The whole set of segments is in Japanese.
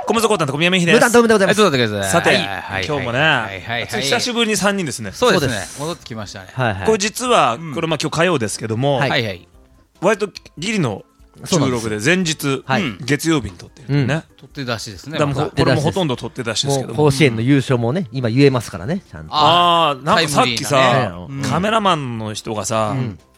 小室コータンと小宮山秀無断です。 とでございます。 そうだったけどさて、 はい今日もね、久しぶりに3人ですね。 そうですねそうで。 戻ってきましたね。 はいはい。 これ実は、これまあ今日火曜ですけども、 はいはいはい。 割とギリの収録で前日、 はい月曜日に撮ってるね。 取って出しですね。 だからもうまたこれもほとんど撮って出しですけもうども。 甲子園の優勝もね、今言えますからね、ちゃんと。 あー、なんかさっきタイさムリー、 カメラマンの人がさ、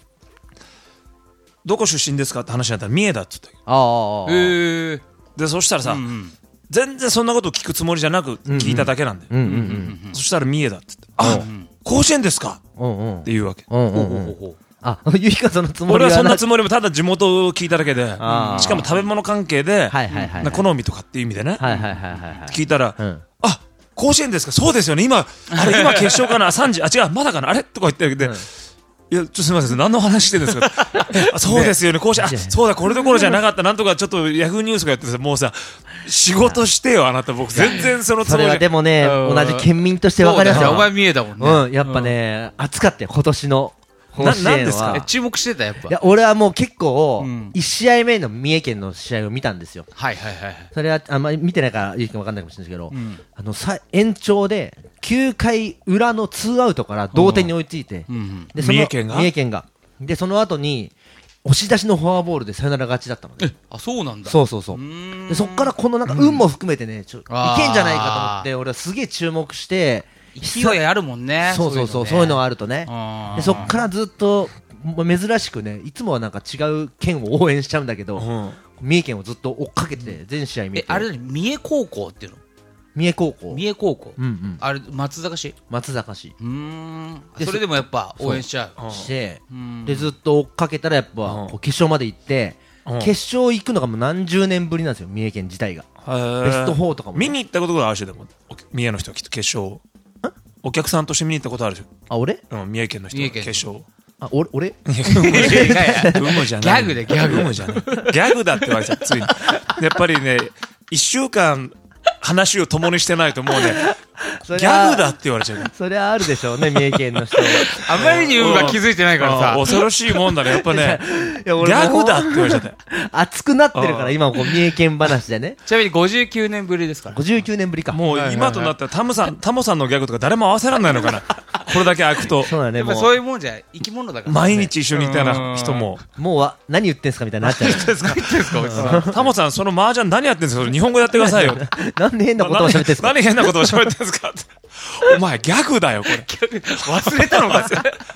どこ出身ですかって話になったら三重だって言ったよ。 ああ。 で、そしたらさ、全然そんなこと聞くつもりじゃなく聞いただけなんだよ。 うんうんそしたら三重だって言って、あ、甲子園ですかうん。うんうんって言うわけ。 うんうんうん。あ、ゆいかそのつもり俺はそんななつもりもただ地元を聞いただけで、 あーしかも食べ物関係で、 はいはいはい。 好みとかっていう意味でね、 はいはいはいはい。 聞いたら、 うん。 あ、甲子園ですか、そうですよね、今決勝かな、3時、あ、違う、まだかな、あれとか言ってるけど、いや、すみません、何の話してるんですかあ、そうですよね、甲子園、あ、そうだ、これどころじゃなかった、なんとかちょっとヤフーニュースがやってて、もうさ、仕事してよ、あなた、僕、全然そのつもりそれはでもね、同じ県民として分かりますよ。 お前見えたもんね。 うん、やっぱね、熱かったよ、今年の甲子園は。 なんですか注目してた、やっぱ。 いや、俺はもう結構、 うん 1試合目の三重県の試合を見たんですよ。 はいはいはい。 それは、あんまり見てないから、ゆうきくん分かんないかもしれないですけど、 ん延長で、9回裏の2アウトから同点に追いついて、で三重県が三重県が。で、その後に、押し出しのフォアボールでサヨナラ勝ちだったのね。 あ、そうなんだ。 そうそうそう。でそっからこのなんか運も含めてね、いけんじあーゃないかと思って、俺はすげえ注目して、 勢いあるもんね。 そうそうそう、そういうのがあるとね。 あーでそっからずっと、もう珍しくね、いつもはなんか違う県を応援しちゃうんだけど、三重県をずっと追っかけて、全試合見て。 あれ何三重高校っていうの？ 三重高校。 三重高校。 うんうん。 あれ、松坂市？ 松坂市。でそれでもやっぱ応援しちゃう。 してん、 で、ずっと追っかけたらやっぱ、こう決勝まで行って、決勝行くのがもう何十年ぶりなんですよ、三重県自体が。ベスト4とかも。 見に行ったことがあるし、でも、三重の人はきっと決勝。お客さんとして見に行ったことあるし、 あ、俺三重県の人は決勝。 あ、俺有無じゃない。 ギャグでギャグ有無じゃない。ギャグだって言われちゃった、ついに。やっぱりね、1週間話を共にしてないともうね、ギャグだって言われちゃう。 それはあるでしょうね、三重県の人。 あまりに運が気づいてないからさ。 恐ろしいもんだね、やっぱね。 いや、 ギャグだって言われちゃった。 熱くなってるから、今こう三重県話でね。 ちなみに59年ぶりですから。 59年ぶりか。 もう今となったらタモさんのギャグとか誰も合わせられないのかな。これだけ開くと。 そうだね、もやっぱそういうもんじゃ生き物だから。 毎日一緒にいたような人も。 もう何言ってんすかみたいになっちゃう。 タモさん、その麻雀何やってんですか、日本語やってくださいよ。 なんで変なことを喋ってんすか。 何変なことを喋ってんですかって。お前ギャグだよ、これ。 忘れたのか。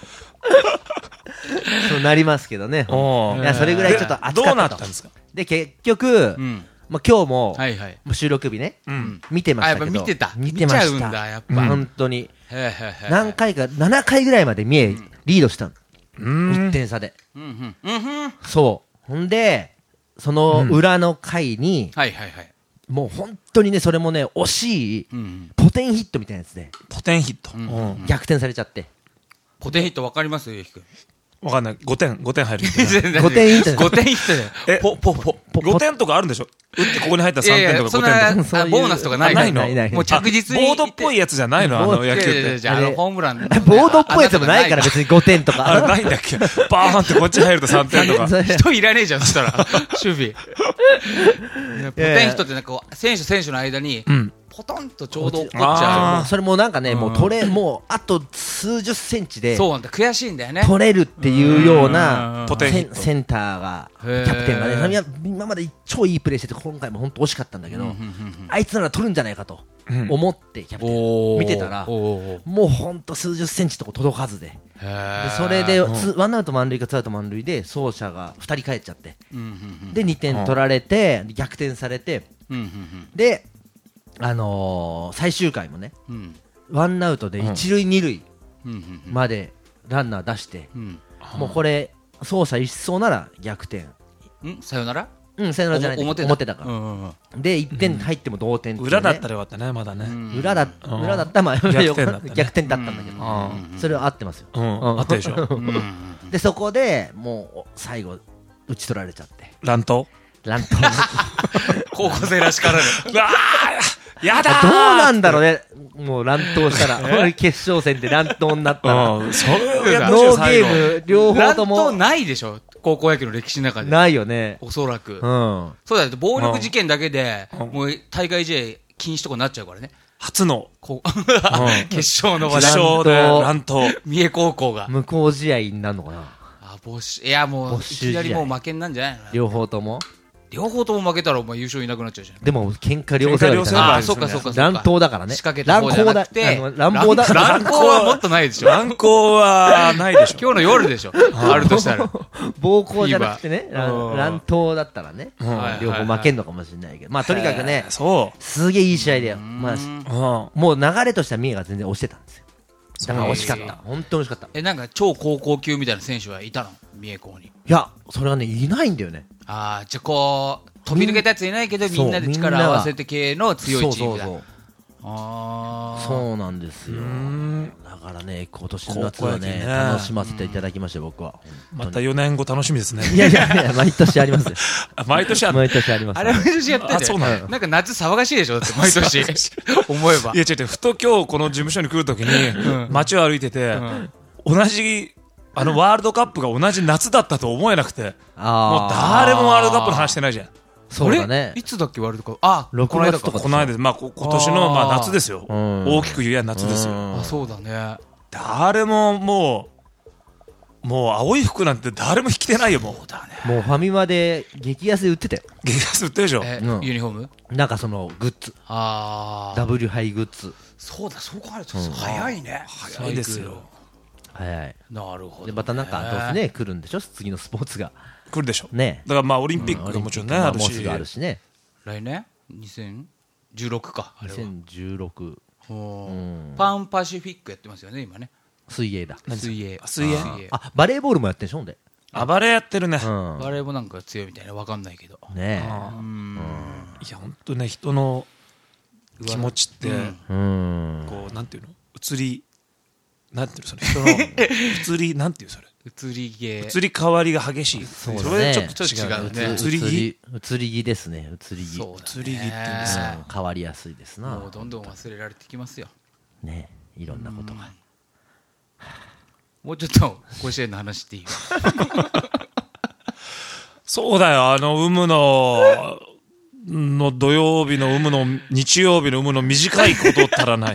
そうなりますけどね。 おーいや、それぐらいちょっと熱かったと。 どうなったんですか。 で、結局、まあ今日も、 はいはい。 もう収録日ね、 うん。 見てましたけど。 あやっぱ見てた見てました。 見ちゃうんだやっぱ本当に。 へーへーへー何回か、7回ぐらいまで三重リードしたの。 うん。 1点差で。 うんうんうんうん。 そう。ほんで、その裏の回に、 はいはいはい。 もう本当にね、それもね、惜しい、 うん。 ポテンヒットみたいなやつで、 ポテンヒット。 逆転されちゃって。 ポテンヒットわかりますゆうきくん。 わかんない。5点入る。 5点ヒット 5点ヒットで。 え、 ポ。 5点とかあるんでしょ。打ってここに入ったら3 いやいや、 点とかそん 5点とか。 な、ボーナスとかないないのないもう着実に。 ボードっぽいやつじゃないの、あの野球って。 じゃあ、ホームラン。 ボードっぽいやつもないから別に5点とか。 あれないんだっけ。バーンってこっち入ると3点とか。 それ人いらねえじゃん、そしたら。守備。ポテンヒットってなんか、選手の間に、ポトンとちょうど落っこっちゃそれもなんかね、もうもうあと数十センチう。 でそうなんだ、悔しいんだよね。 取れるっていうようなポテンヒットセンターが、キャプテンがね、今まで超いいプレーしてて、今回も本当惜しかったんだけど、あいつなら取るんじゃないかと思ってキャプテン見てたら、もう本当数十センチとか届かずで、それでワンアウト満塁かツーアウト満塁で走者が2人帰っちゃって、で2点取られて逆転されて、で最終回もね、ワンアウトで一塁二塁までランナー出して、もうこれ走者一掃なら逆転。 さよなら。 サヨナラじゃない、表だから。で1点入っても同点っていうね。 裏だったらよかったね、まだね。 裏だったらまあ逆転だったね逆転だったんだけど、それは合ってますよ。 あったでしょ。 でそこでもう最後打ち取られちゃって、 乱闘。 乱闘。 高校生らしからぬ。 うわーやだー。 どうなんだろうね、もう乱闘したら決勝戦で乱闘になったら、ノそれをやってーゲほしいよ最後ーム両方乱とも闘ないでしょ。 高校野球の歴史の中で。 ないよね。 おそらく。 うん。 そうだよ、暴力事件だけで、もう大会試合禁止とかになっちゃうからね。 初の決勝の場決で。 勝で乱闘。 三重高校が。 無効試合になるのかな。 あ、いや、もう、いきなりもう負けになんじゃないの両方とも。 両方とも負けたらお前優勝いなくなっちゃうじゃん。 でも、喧嘩両成敗みたいな。 あ、そっかそっか。 乱闘だからね。 仕掛けた方じゃなくて、 乱暴だ。 乱闘はもっとないでしょ。 乱闘はないでしょ。 今日の夜でしょ。あるとしたら。 暴行じゃなくてね、乱闘だったらね、両方負けんのかもしれないけど。まあ、とにかくね、すげえいい試合だよ。まあ、もう流れとしては三重が全然押してたんですよ。だから惜しかった。本当に惜しかった。 なんか超高校級みたいな選手はいたの三重校に。 いや、それはね、いないんだよね。 ああ、じゃあこう、飛び抜けたやついないけど、みんなで力合わせて系の強いチームだ。 そうなんですよ。だからね、今年の夏はね、楽しませていただきました、僕は。 また4年後楽しみですね。 いやいや、毎年ありますよ。 毎年ある。 毎年あります。 あれ毎年やってて。 そうなの。 なんか夏騒がしいでしょだって毎年。思えば。 いや違う違う、ふと今日この事務所に来るときに、街を歩いてて、同じ、ワールドカップが同じ夏だったと思えなくて、もう誰もワールドカップの話してないじゃん。 そうだね。 いつだっけワールドカップ。あ、 6月とか。 この間、まあ今年の夏ですよ。大きく言えば夏ですよ。 あ、そうだね。 誰ももう青い服なんて誰も引きてないよ、もう。 そうだね。 もうファミマで激安で売ってたよ。 激安売ってるでしょ。 ユニフォームなんかそのグッズ。W ハイグッズ。 そうだ、そう考えると早いね。 早いですよ。 早い。 なるほど。 で、またなんか、どうせね、来るんでしょ次のスポーツが。 来るでしょ。 ね。 だからまあオリンピックがもちろんね、あるし。 もうすぐあるしね。 来年 ?2016 か。 2016。 パンパシフィックやってますよね、今ね。 水泳だ。 水泳。 あ、バレーボールもやってんでしょんで。 バレーやってるね。 バレーもなんか強いみたいな、わかんないけど。 ねいや、ほんとね、人の気持ちって、こう、なんていうのなんていうのその人の移り、なんていうそれ。 移り気。 移り変わりが激しい。 それちょっと違うね。 移り気移り気ですね、移り気。 移り気って言うんですか。 変わりやすいですな。 もうどんどん忘れられてきますよ。 ね、いろんなことが。 もうちょっと甲子園の話っていいそうだよ、有無の土曜日の有無の日曜日の有無の短いことったらない。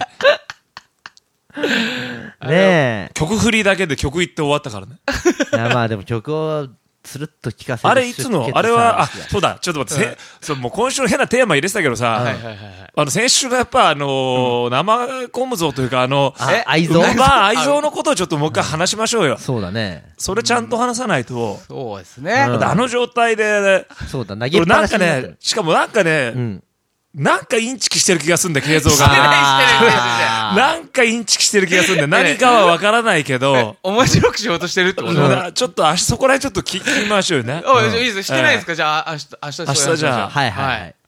ねえ。 曲振りだけで曲言って終わったからね。 いや、まあでも曲をつるっと聴かせる。 あれいつのあれは、そうだ、ちょっと待って、もう今週の変なテーマ入れてたけどさ、先週のやっぱ生コムゾというか愛憎愛憎のことをちょっともう一回話しましょうよ。 そうだね。 それちゃんと話さないと。 そうですね。 状態で、 そうだ、投げっぱなしになってる。 しかもなんかね、なんかインチキしてる気がするんだよ、慶三が。なんかインチキしてる気がするんだよ。何かはわからないけど。 面白くしようとしてるってことちょっとそこらへんちょっと聞きましょうよね。 いいです。してないですかじゃあ、明日じゃあ。 はいはい。